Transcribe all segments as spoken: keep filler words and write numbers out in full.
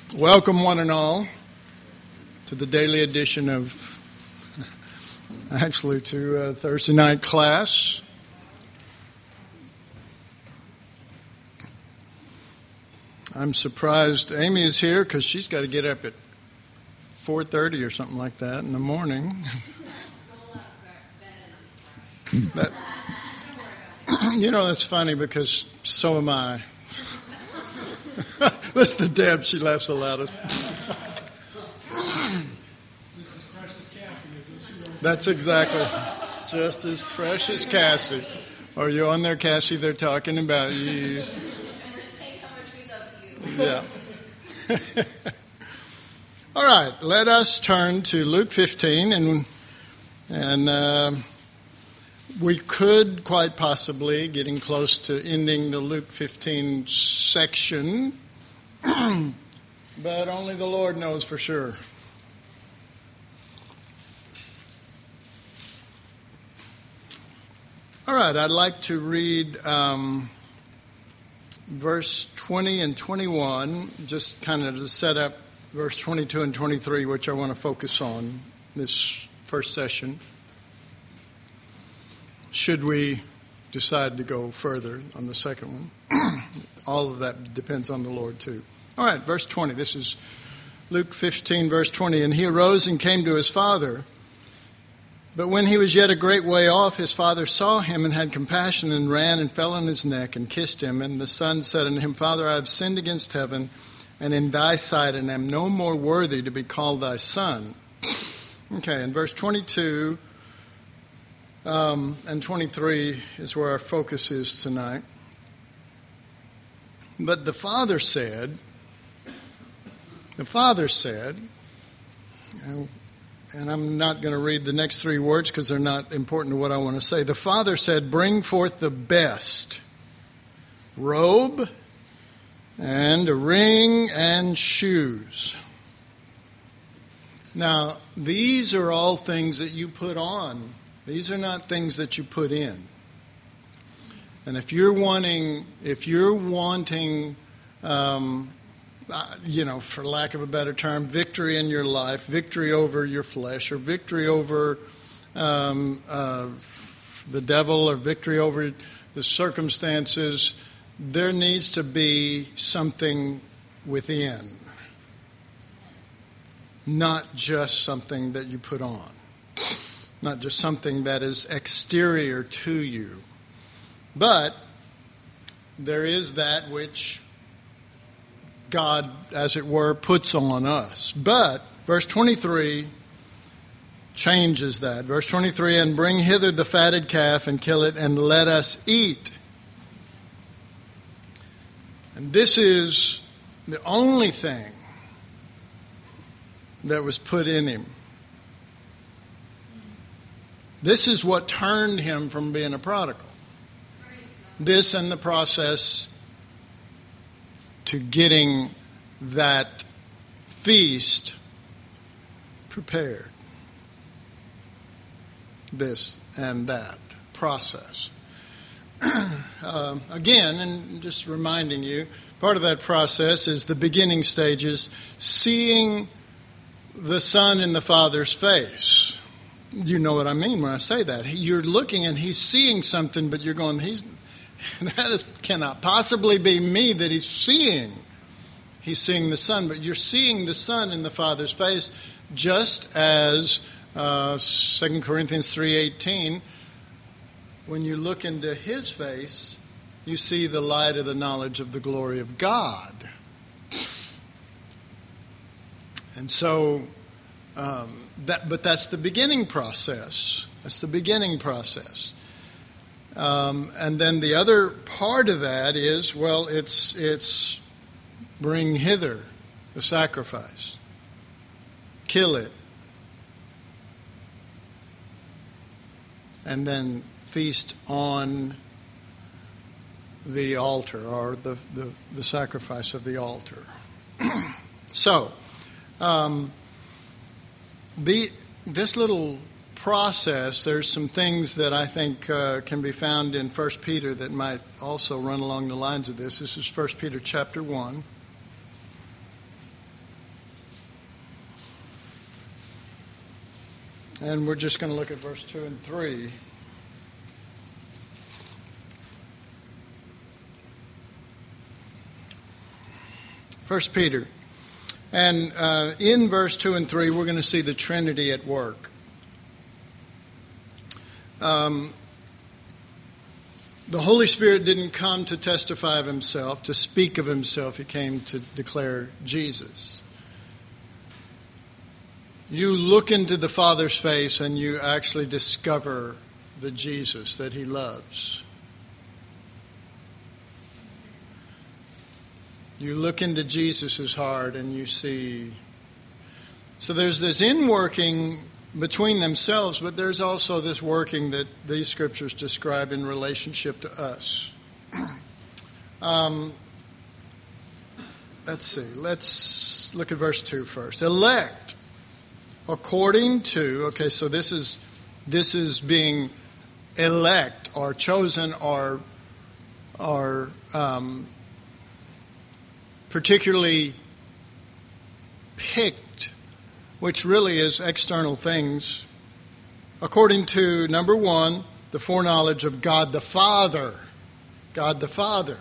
Welcome, one and all, to the daily edition of, actually, to uh, Thursday night class. I'm surprised Amy is here because she's got to get up at four thirty or something like that in the morning. that, you know, that's funny because so am I. Listen to Deb, she laughs the loudest. That's exactly. Just as fresh as Cassie. Are you on there, Cassie? They're talking about you. Yeah. All right, let us turn to Luke fifteen, and and uh, we could quite possibly, getting close to ending the Luke fifteen section, but only the Lord knows for sure. All right, I'd like to read um, verse twenty and twenty-one, just kind of to set up verse twenty-two and twenty-three, which I want to focus on this first session. Should we decide to go further on the second one? All of that depends on the Lord, too. All right, verse twenty. This is Luke fifteen, verse twenty. And he arose and came to his father. But when he was yet a great way off, his father saw him and had compassion and ran and fell on his neck and kissed him. And the son said unto him, Father, I have sinned against heaven and in thy sight, and am no more worthy to be called thy son. Okay, and verse twenty-two um, and twenty-three is where our focus is tonight. But the father said, the father said, and I'm not going to read the next three words because they're not important to what I want to say. The father said, bring forth the best robe and a ring and shoes. Now, these are all things that you put on. These are not things that you put in. And if you're wanting, if you're wanting, um, uh, you know, for lack of a better term, victory in your life, victory over your flesh, or victory over um, uh, the devil, or victory over the circumstances, there needs to be something within, not just something that you put on, not just something that is exterior to you. But there is that which God, as it were, puts on us. But verse twenty-three changes that. Verse twenty-three, and bring hither the fatted calf and kill it, and let us eat. And this is the only thing that was put in him. This is what turned him from being a prodigal. This and the process to getting that feast prepared. This and that process. uh, again, and just reminding you, part of that process is the beginning stages, seeing the Son in the Father's face. You know what I mean when I say that. You're looking and he's seeing something, but you're going, he's that is, cannot possibly be me that he's seeing. He's seeing the Son, but you're seeing the Son in the Father's face, just as uh, Second Corinthians three eighteen, when you look into his face, you see the light of the knowledge of the glory of God. And so, um, that, but that's the beginning process. That's the beginning process. Um, and then the other part of that is, well, it's it's bring hither the sacrifice, kill it, and then feast on the altar, or the, the, the sacrifice of the altar. So, um, the this little process, there's some things that I think uh, can be found in First Peter that might also run along the lines of this. This is First Peter chapter one. And we're just going to look at verse two and three. First Peter. And uh, in verse two and three, we're going to see the Trinity at work. Um, the Holy Spirit didn't come to testify of himself, to speak of himself. He came to declare Jesus. You look into the Father's face and you actually discover the Jesus that he loves. You look into Jesus' heart and you see. So there's this inworking between themselves, but there's also this working that these scriptures describe in relationship to us. um, let's see. Let's look at verse two first. Elect according to, okay, so this is this is being elect or chosen or or um, particularly picked, which really is external things, according to, number one, the foreknowledge of God the Father. God the Father.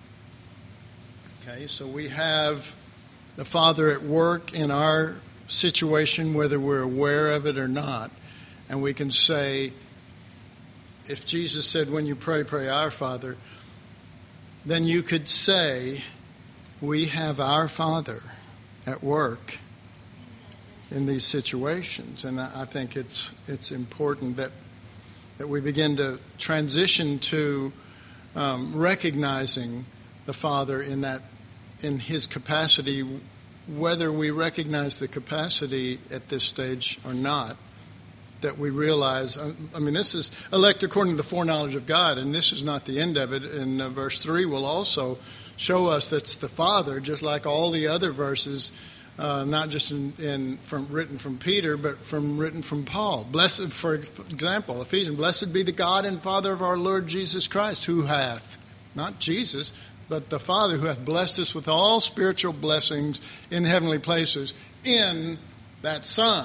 Okay, so we have the Father at work in our situation, whether we're aware of it or not. And we can say, if Jesus said, when you pray, pray our Father, then you could say, we have our Father at work in these situations. And I think it's it's important that that we begin to transition to um, recognizing the Father in that in his capacity, whether we recognize the capacity at this stage or not, that we realize, I mean, this is elect according to the foreknowledge of God, and this is not the end of it. And uh, verse three will also show us that's the Father, just like all the other verses, uh, not just in, in from written from Peter, but from written from Paul. Blessed, for example, Ephesians, blessed be the God and Father of our Lord Jesus Christ, who hath, not Jesus, but the Father who hath blessed us with all spiritual blessings in heavenly places in that Son.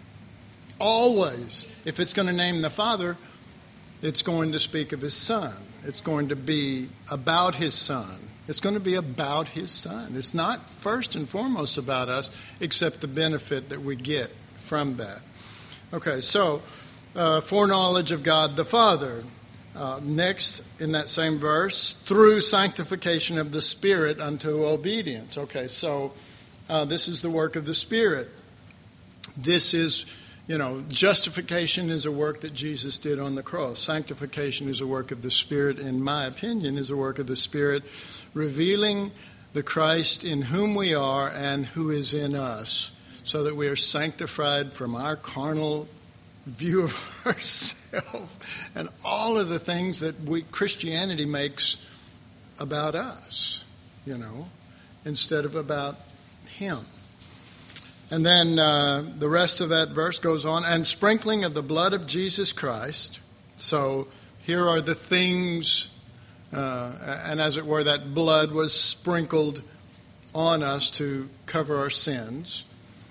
Always, if it's going to name the Father, it's going to speak of his Son. It's going to be about his Son. It's going to be about his Son. It's not first and foremost about us, except the benefit that we get from that. Okay, so uh, foreknowledge of God the Father. Uh, next, in that same verse, through sanctification of the Spirit unto obedience. Okay, so uh, this is the work of the Spirit. This is, you know, justification is a work that Jesus did on the cross. Sanctification is a work of the Spirit, in my opinion, is a work of the Spirit, revealing the Christ in whom we are and who is in us, so that we are sanctified from our carnal view of ourselves and all of the things that we Christianity makes about us, you know, instead of about him. And then uh, the rest of that verse goes on, and sprinkling of the blood of Jesus Christ. So here are the things, uh, and as it were, that blood was sprinkled on us to cover our sins.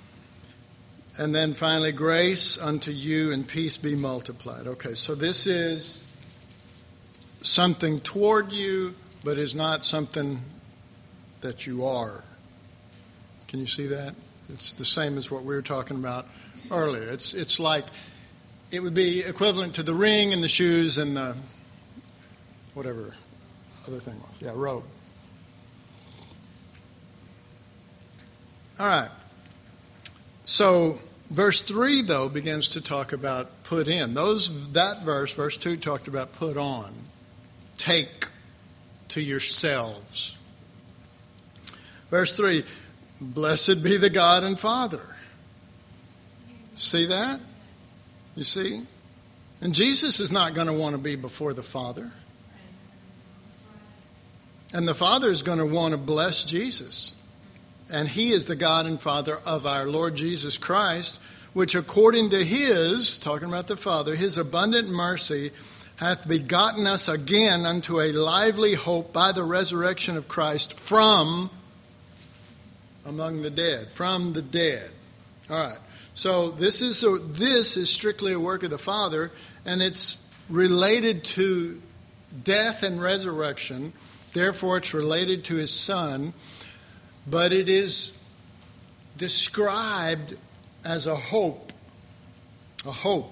And then finally, grace unto you and peace be multiplied. Okay, so this is something toward you, but is not something that you are. Can you see that? It's the same as what we were talking about earlier. It's it's like it would be equivalent to the ring and the shoes and the whatever other thing was. Yeah, robe. All right. So verse three, though, begins to talk about put in. Those that verse, verse two, talked about put on. Take to yourselves. Verse three, blessed be the God and Father. See that? You see? And Jesus is not going to want to be before the Father. And the Father is going to want to bless Jesus. And he is the God and Father of our Lord Jesus Christ, which according to his, talking about the Father, his abundant mercy, hath begotten us again unto a lively hope by the resurrection of Christ from among the dead, from the dead. All right. So this is a, this is strictly a work of the Father, and it's related to death and resurrection. Therefore, it's related to his Son, but it is described as a hope. A hope.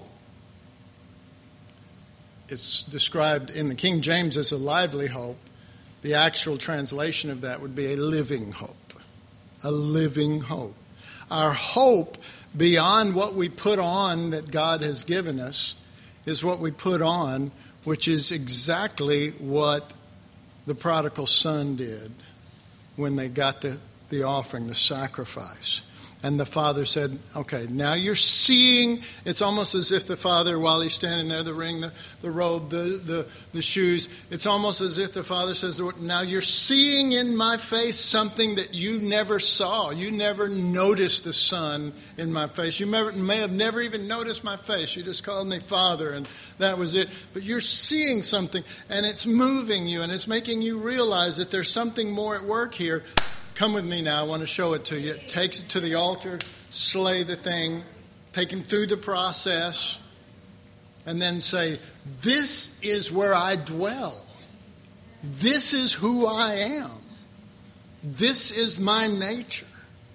It's described in the King James as a lively hope. The actual translation of that would be a living hope. A living hope. Our hope beyond what we put on that God has given us is what we put on, which is exactly what the prodigal son did when they got the, the offering, the sacrifice. And the father said, okay, now you're seeing. It's almost as if the father, while he's standing there, the ring, the, the robe, the, the, the shoes, it's almost as if the father says, now you're seeing in my face something that you never saw. You never noticed the son in my face. You may, may have never even noticed my face. You just called me father, and that was it. But you're seeing something, and it's moving you, and it's making you realize that there's something more at work here. Come with me now. I want to show it to you. Take it to the altar, slay the thing, take him through the process, and then say, this is where I dwell. This is who I am. This is my nature.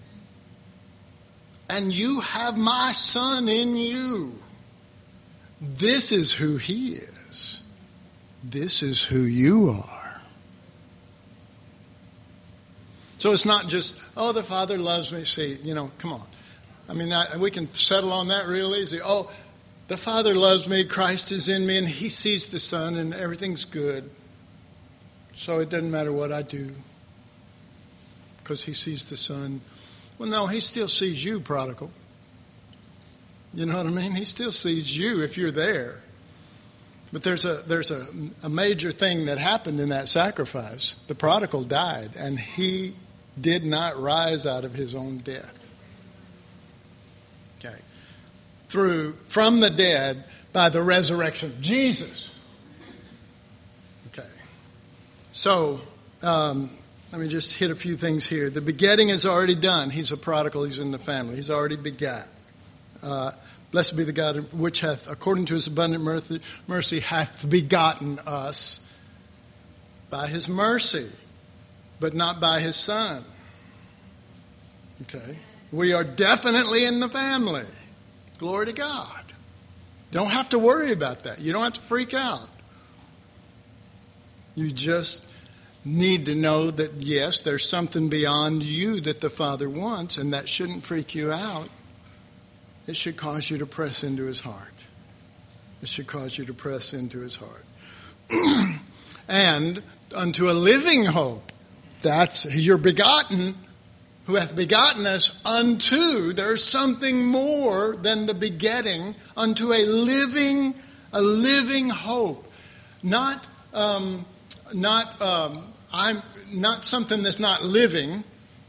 And you have my son in you. This is who he is. This is who you are. So it's not just, oh, the Father loves me. See, you know, come on. I mean, I, we can settle on that real easy. Oh, the Father loves me, Christ is in me, and he sees the Son, and everything's good. So it doesn't matter what I do because he sees the Son. Well, no, he still sees you, prodigal. You know what I mean? He still sees you if you're there. But there's a there's a, a major thing that happened in that sacrifice. The prodigal died, and he did not rise out of his own death. Okay. Through, from the dead by the resurrection of Jesus. Okay. So, um, let me just hit a few things here. The begetting is already done. He's a prodigal. He's in the family. He's already begat. Uh, blessed be the God which hath, according to his abundant mercy, mercy, hath begotten us by his mercy, but not by his Son. Okay. We are definitely in the family. Glory to God. Don't have to worry about that. You don't have to freak out. You just need to know that, yes, there's something beyond you that the Father wants, and that shouldn't freak you out. It should cause you to press into his heart. It should cause you to press into his heart. And unto a living hope. That's, you're begotten, who hath begotten us unto, there's something more than the begetting, unto a living, a living hope. Not, um, not, um, I'm not something that's not living,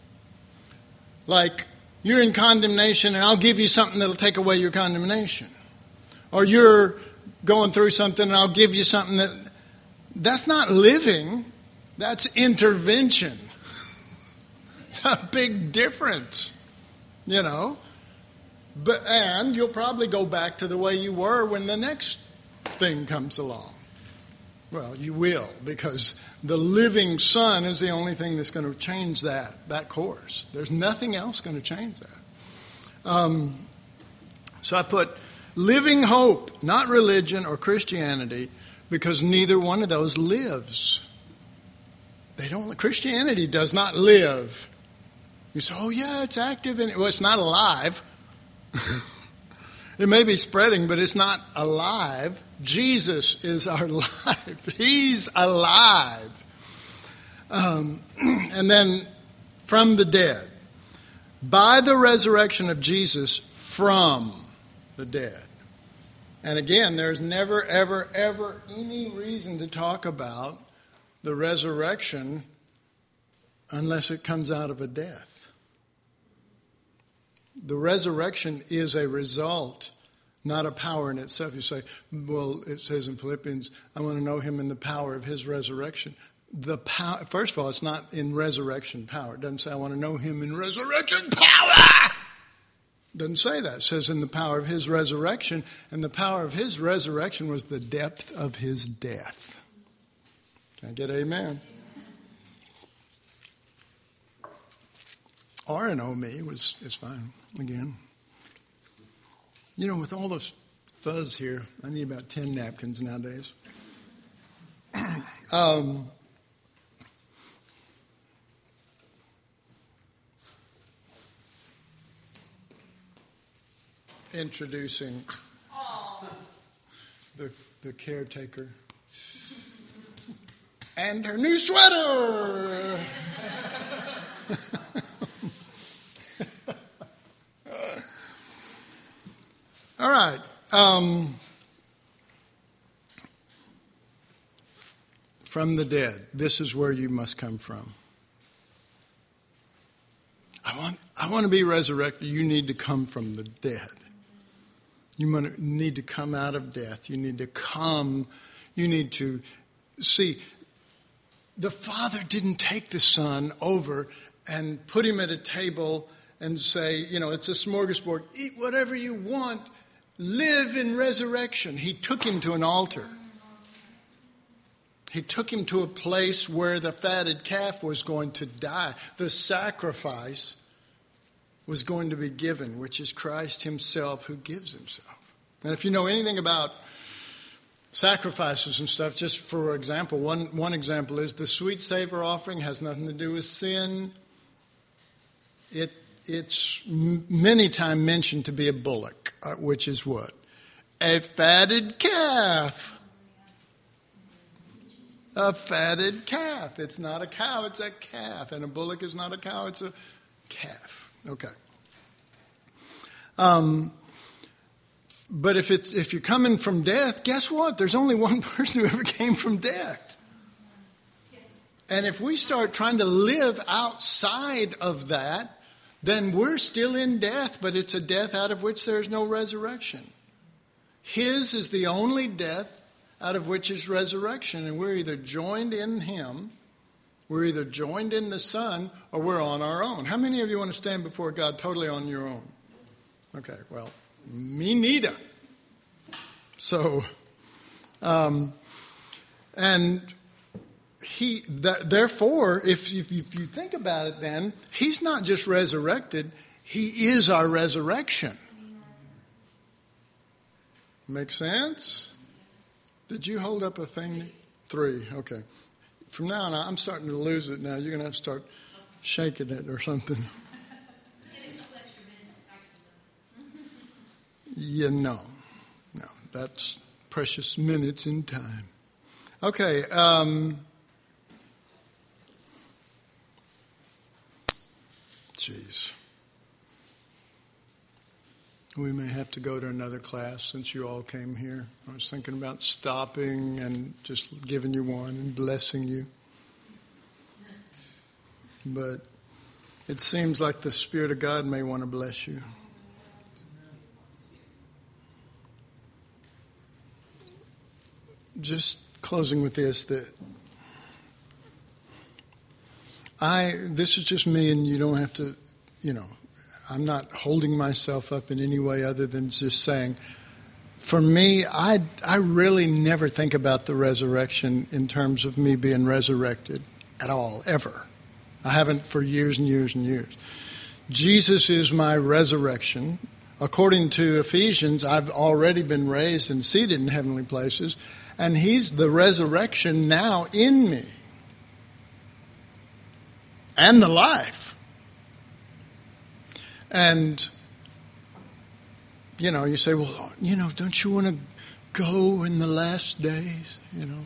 like you're in condemnation and I'll give you something that'll take away your condemnation. Or you're going through something and I'll give you something that, that's not living, that's intervention. It's a big difference, you know. But and you'll probably go back to the way you were when the next thing comes along. Well, you will, because the living Son is the only thing that's going to change that, that course. There's nothing else going to change that. Um, so I put living hope, not religion or Christianity, because neither one of those lives. They don't. Christianity does not live. You say, oh yeah, it's active, and well, it's not alive. It may be spreading, but it's not alive. Jesus is our life. He's alive. Um, and then from the dead. By the resurrection of Jesus from the dead. And again, there's never, ever, ever any reason to talk about the resurrection unless it comes out of a death. The resurrection is a result, not a power in itself. You say, well, it says in Philippians, I want to know him in the power of his resurrection. The power, first of all, it's not in resurrection power. It doesn't say I want to know him in resurrection power. Doesn't say that. It says in the power of his resurrection, and the power of his resurrection was the depth of his death. Can I get amen? Or an oh me was is fine again. You know, with all this fuzz here, I need about ten napkins nowadays. um, introducing the the caretaker and her new sweater. All right. Um, from the dead. This is where you must come from. I want I want to be resurrected. You need to come from the dead. You need to come out of death. You need to come. You need to see. The Father didn't take the Son over and put him at a table and say, you know, it's a smorgasbord. Eat whatever you want. Live in resurrection. He took him to an altar. He took him to a place where the fatted calf was going to die. The sacrifice was going to be given, which is Christ himself who gives himself. And if you know anything about sacrifices and stuff, just for example, one, one example is the sweet savor offering has nothing to do with sin. It It's many times mentioned to be a bullock, which is what? A fatted calf. A fatted calf. It's not a cow, it's a calf. And a bullock is not a cow, it's a calf. Okay. Um, but if it's if you're coming from death, guess what? There's only one person who ever came from death. And if we start trying to live outside of that, then we're still in death, but it's a death out of which there's no resurrection. His is the only death out of which is resurrection, and we're either joined in him, we're either joined in the Son, or we're on our own. How many of you want to stand before God totally on your own? Okay, well, me neither. So, um, and he, th- therefore, if you, if you think about it then, he's not just resurrected, he is our resurrection. Make sense? Did you hold up a thing? Three, okay. From now on, I'm starting to lose it now. You're going to have to start shaking it or something. Yeah, no. No, that's precious minutes in time. Okay. Um, Jeez. We may have to go to another class since you all came here. I was thinking about stopping and just giving you one and blessing you. But it seems like the Spirit of God may want to bless you. Just closing with this, that I, this is just me, and you don't have to, you know, I'm not holding myself up in any way other than just saying, for me, I, I really never think about the resurrection in terms of me being resurrected at all, ever. I haven't for years and years and years. Jesus is my resurrection. According to Ephesians, I've already been raised and seated in heavenly places, and he's the resurrection now in me. And the life. And, you know, you say, well, you know, don't you want to go in the last days, you know?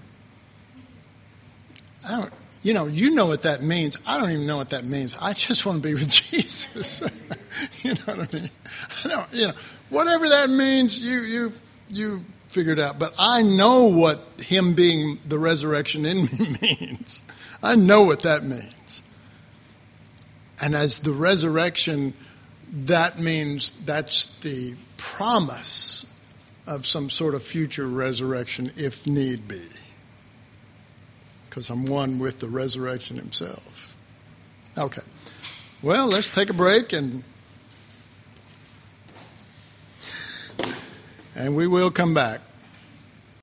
I don't, you know, you know what that means. I don't even know what that means. I just want to be with Jesus. You know what I mean? I don't, you know, whatever that means, you, you, you figure it out. But I know what him being the resurrection in me means. I know what that means. And as the resurrection, that means that's the promise of some sort of future resurrection if need be. Because I'm one with the resurrection himself. Okay. Well, let's take a break and and we will come back.